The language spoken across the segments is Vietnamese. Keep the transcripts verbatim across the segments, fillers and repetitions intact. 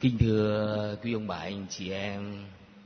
Kính thưa quý ông bà anh chị em,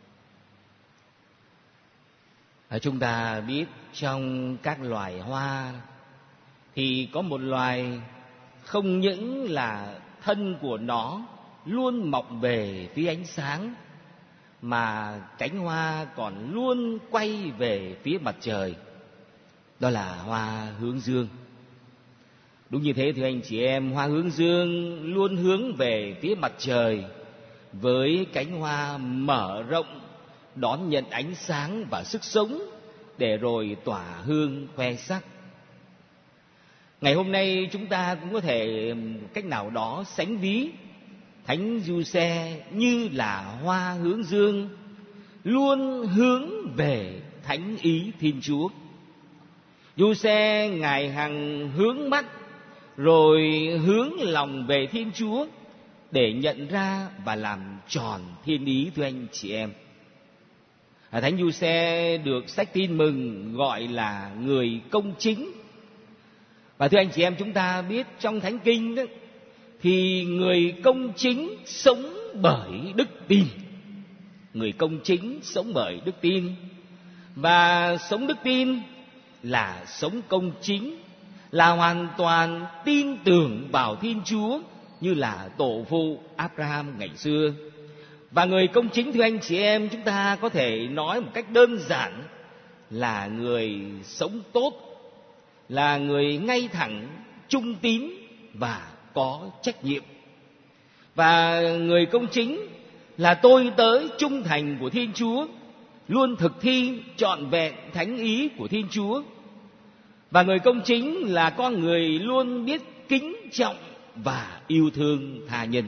chúng ta biết trong các loài hoa thì có một loài không những là thân của nó luôn mọc về phía ánh sáng, mà cánh hoa còn luôn quay về phía mặt trời. Đó là hoa hướng dương. Đúng như thế thưa anh chị em, hoa hướng dương luôn hướng về phía mặt trời, với cánh hoa mở rộng đón nhận ánh sáng và sức sống, để rồi tỏa hương khoe sắc. Ngày hôm nay chúng ta cũng có thể cách nào đó sánh ví Thánh Giuse như là hoa hướng dương, luôn hướng về thánh ý Thiên Chúa. Giuse ngày hằng hướng mắt rồi hướng lòng về Thiên Chúa để nhận ra và làm tròn thiên ý, thưa anh chị em. Thánh Giuse được sách Tin Mừng gọi là người công chính. Và thưa anh chị em, chúng ta biết trong Thánh Kinh đó, thì người công chính sống bởi đức tin. Người công chính sống bởi đức tin. Và sống đức tin là sống công chính, là hoàn toàn tin tưởng vào Thiên Chúa như là tổ phụ Abraham ngày xưa. Và người công chính, thưa anh chị em, chúng ta có thể nói một cách đơn giản là người sống tốt, là người ngay thẳng, trung tín và có trách nhiệm. Và người công chính là tôi tớ trung thành của Thiên Chúa, luôn thực thi trọn vẹn thánh ý của Thiên Chúa. Và người công chính là con người luôn biết kính trọng và yêu thương tha nhân.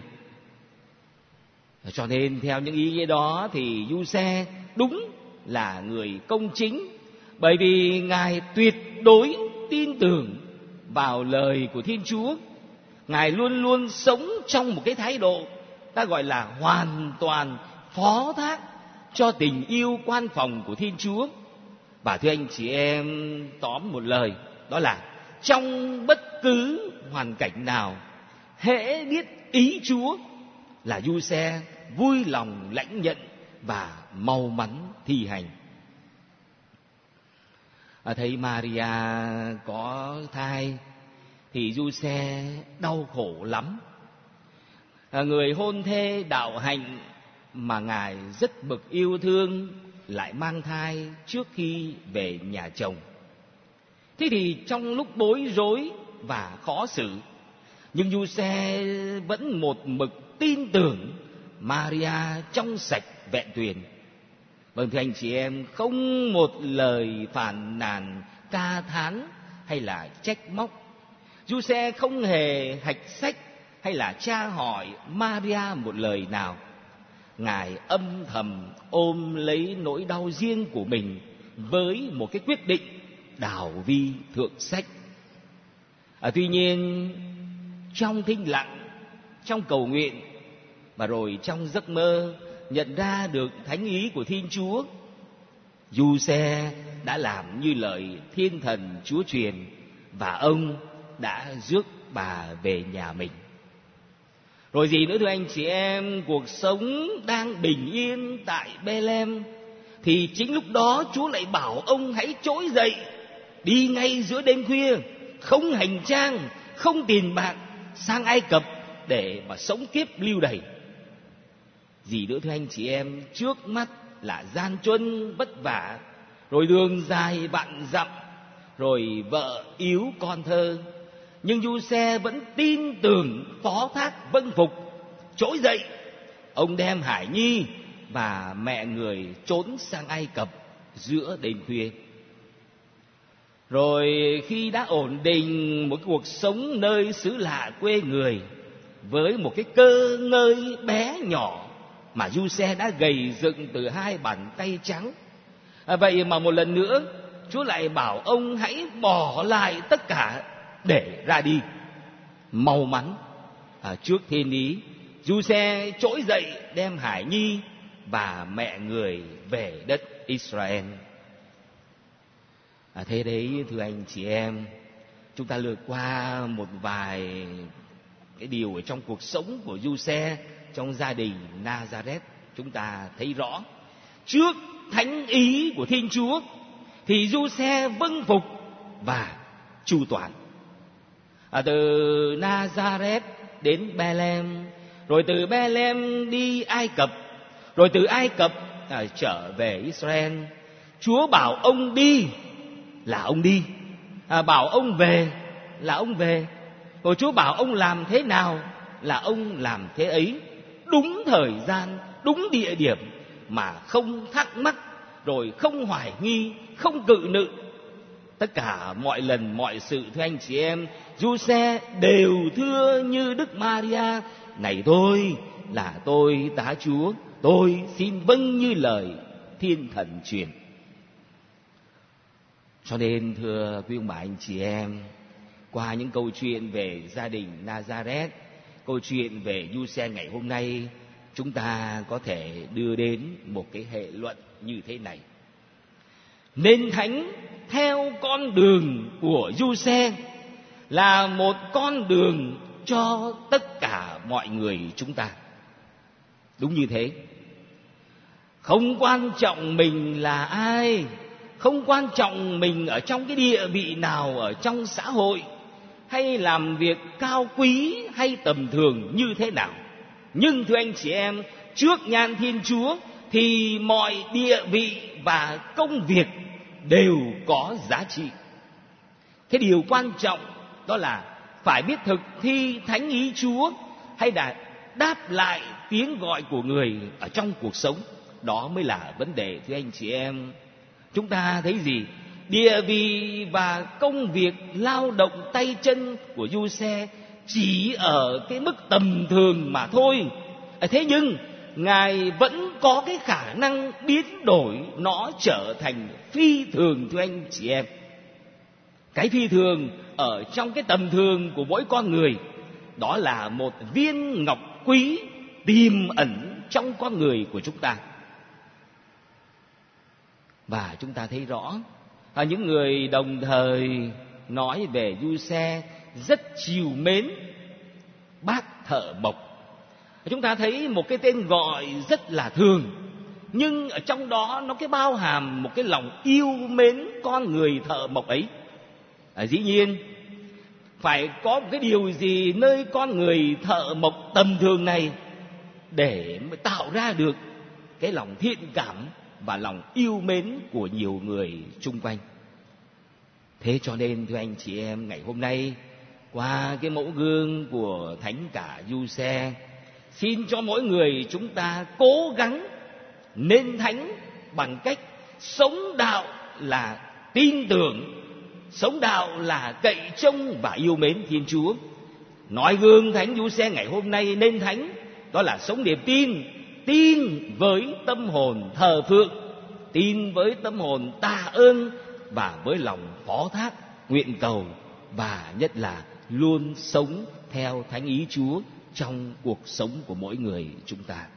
Cho nên theo những ý nghĩa đó thì Giuse đúng là người công chính, bởi vì Ngài tuyệt đối tin tưởng vào lời của Thiên Chúa. Ngài luôn luôn sống trong một cái thái độ ta gọi là hoàn toàn phó thác cho tình yêu quan phòng của Thiên Chúa. Và thưa anh chị em, tóm một lời, đó là trong bất cứ hoàn cảnh nào, hễ biết ý Chúa là Giuse vui lòng lãnh nhận và mau mắn thi hành. À, thấy Maria có thai thì Giuse đau khổ lắm. À, người hôn thê đạo hạnh mà Ngài rất bực yêu thương lại mang thai trước khi về nhà chồng. Thế thì trong lúc bối rối và khó xử, nhưng Giuse vẫn một mực tin tưởng Maria trong sạch vẹn tuyền. Vâng thưa anh chị em, không một lời phàn nàn, ca thán hay là trách móc. Giuse không hề hạch sách hay là tra hỏi Maria một lời nào. Ngài âm thầm ôm lấy nỗi đau riêng của mình với một cái quyết định đảo vi thượng sách. À, tuy nhiên trong thinh lặng, trong cầu nguyện và rồi trong giấc mơ nhận ra được thánh ý của Thiên Chúa, Giuse đã làm như lời Thiên Thần Chúa truyền, và ông đã rước bà về nhà mình. Rồi gì nữa thưa anh chị em, cuộc sống đang bình yên tại Bethlehem thì chính lúc đó Chúa lại bảo ông hãy trỗi dậy, đi ngay giữa đêm khuya, không hành trang, không tiền bạc, sang Ai Cập để mà sống kiếp lưu đày. Gì nữa thưa anh chị em, trước mắt là gian truân vất vả, rồi đường dài vạn dặm, rồi vợ yếu con thơ. Nhưng Giuse vẫn tin tưởng, phó thác, vâng phục. Trỗi dậy, ông đem Hải Nhi và mẹ người trốn sang Ai Cập giữa đêm khuya. Rồi khi đã ổn định một cuộc sống nơi xứ lạ quê người, với một cái cơ ngơi bé nhỏ mà Giuse đã gầy dựng từ hai bàn tay trắng, à, vậy mà một lần nữa Chúa lại bảo ông hãy bỏ lại tất cả để ra đi. Mau mắn à, trước thiên ý, Giuse trỗi dậy đem Hải Nhi và mẹ người về đất Israel. À, thế đấy thưa anh chị em, chúng ta lướt qua một vài cái điều ở trong cuộc sống của Giuse, trong gia đình Nazareth, chúng ta thấy rõ. Trước thánh ý của Thiên Chúa thì Giuse vâng phục và chu toàn. À, từ Nazareth đến Bethlehem, rồi từ Bethlehem đi Ai Cập, rồi từ Ai Cập à, trở về Israel. Chúa bảo ông đi là ông đi, à, bảo ông về là ông về. Rồi Chúa bảo ông làm thế nào là ông làm thế ấy, đúng thời gian, đúng địa điểm, mà không thắc mắc, rồi không hoài nghi, không cự nữ. Tất cả mọi lần, mọi sự, thưa anh chị em, Giuse đều thưa như Đức Maria: này tôi là tôi tá Chúa, tôi xin vâng như lời thiên thần truyền. Cho nên thưa quý ông bà anh chị em, qua những câu chuyện về gia đình Nazareth, câu chuyện về Giuse ngày hôm nay, chúng ta có thể đưa đến một cái hệ luận như thế này: nên thánh theo con đường của Giuse là một con đường cho tất cả mọi người chúng ta. Đúng như thế. Không quan trọng mình là ai, không quan trọng mình ở trong cái địa vị nào ở trong xã hội, hay làm việc cao quý hay tầm thường như thế nào. Nhưng thưa anh chị em, trước nhan Thiên Chúa thì mọi địa vị và công việc đều có giá trị. Cái điều quan trọng đó là phải biết thực thi thánh ý Chúa, hay là đáp lại tiếng gọi của người ở trong cuộc sống. Đó mới là vấn đề, thưa anh chị em. Chúng ta thấy gì? Địa vị và công việc lao động tay chân của Giuse chỉ ở cái mức tầm thường mà thôi. Thế nhưng Ngài vẫn có cái khả năng biến đổi nó trở thành phi thường, thưa anh chị em. Cái phi thường ở trong cái tầm thường của mỗi con người, đó là một viên ngọc quý tiềm ẩn trong con người của chúng ta. Và chúng ta thấy rõ, à, những người đồng thời nói về Giuse rất trìu mến bác thợ mộc. Chúng ta thấy một cái tên gọi rất là thường, nhưng ở trong đó nó cái bao hàm một cái lòng yêu mến con người thợ mộc ấy. À, dĩ nhiên phải có một cái điều gì nơi con người thợ mộc tầm thường này để mới tạo ra được cái lòng thiện cảm và lòng yêu mến của nhiều người chung quanh. Thế cho nên thưa anh chị em, ngày hôm nay qua cái mẫu gương của thánh cả Giuse, xin cho mỗi người chúng ta cố gắng nên thánh bằng cách sống đạo là tin tưởng, sống đạo là cậy trông và yêu mến Thiên Chúa. Nói gương thánh Giuse ngày hôm nay nên thánh, đó là sống niềm tin, tin với tâm hồn thờ phượng, tin với tâm hồn tạ ơn và với lòng phó thác, nguyện cầu, và nhất là luôn sống theo thánh ý Chúa trong cuộc sống của mỗi người chúng ta.